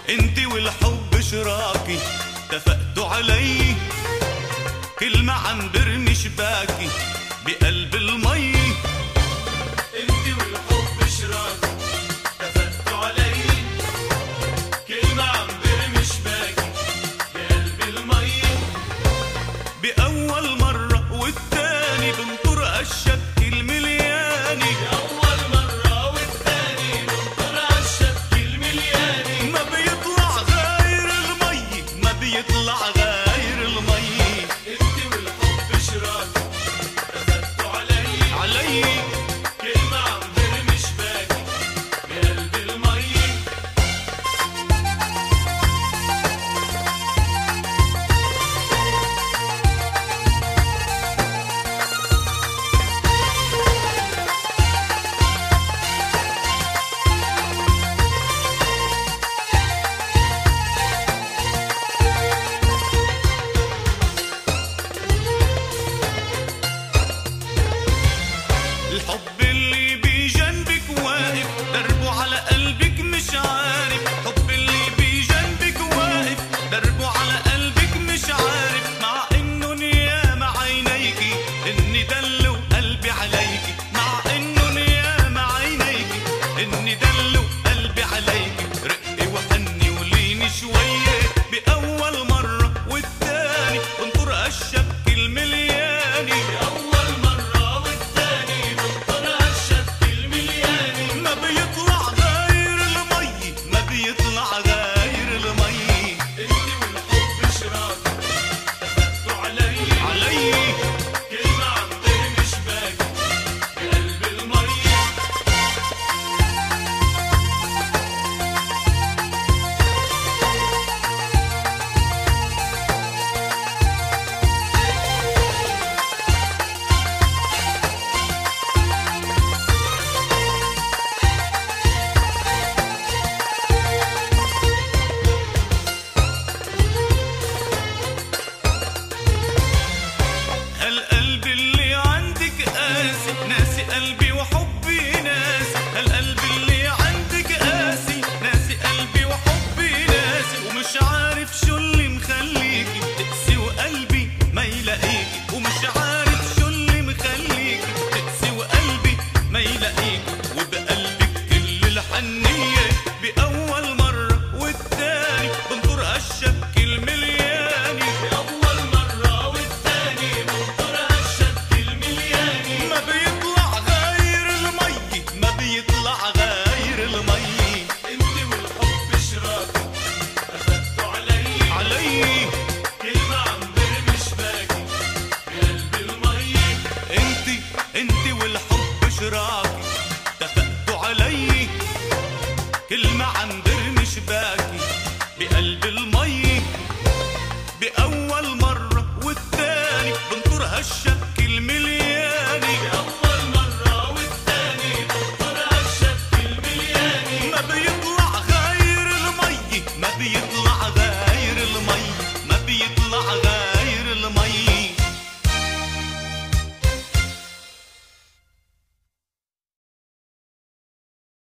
انت والحب شراكي اتفقتوا علي، كلمة عم برمي شباكي بقلب المي. انت والحب شراكي اتفقتوا علي، كلمة عم برمي شباكي بقلب المي. بأول مرة والتاني بنطر الشك الملياني، بأول مرة والتاني بنطر الشك الملياني. ما بيطلع غير المي، ما بيطلع غير المي. انت والحب شراكي اتفقتوا علي، كلمة عم برمي شباكي بقلب المي. الحب اللي بجنبك واقف دربه على قلبك مش عارف، الحب اللي بجنبك واقف دربه على قلبك مش عارف. مع انه نيام عينيكي اني دلو قلبي عليكي، مع انه نيام عينيكي اني دلو قلبي عليكي. رقي وحني وليني شويه باول مره والتاني بنطر الشك الملياني. بأول مرة والتاني بنطر الشك الملياني. ما بيطلع غير المي، ما بيطلع غير المي. انت والحب شراكي اتفقتوا علي، كلمة عم برمي شباكي بقلب المي. هالقلب اللي عندك قاسي ناسي قلبي وحبي ناسي، هالقلب اللي عندك قاسي ناسي قلبي وحبي ناسي. ومش عارف شو اللي مخليكي تقسي وقلبي ما يلاقيكي، ومش عارف شو اللي مخليكي تقسي وقلبي ما يلاقيكي. وبقلبك كل الحنية بأول مرة والتاني بنطر الشك الملياني. بأول مرة والتاني بنطر الشك الملياني. ما بيطلع غير المي، ما بيطلع غير المي. انت والحب شراكي اتفقتوا علي، كلمة عم برمي شباكي بقلب المي. انت والحب شراكي اتفقتوا علي، كلمة عم برمي شباكي بقلب المي. بأول مرة والتاني بنطر هالشك الملياني. بأول مرة والتاني بنطر الشك الملياني. ما بيطلع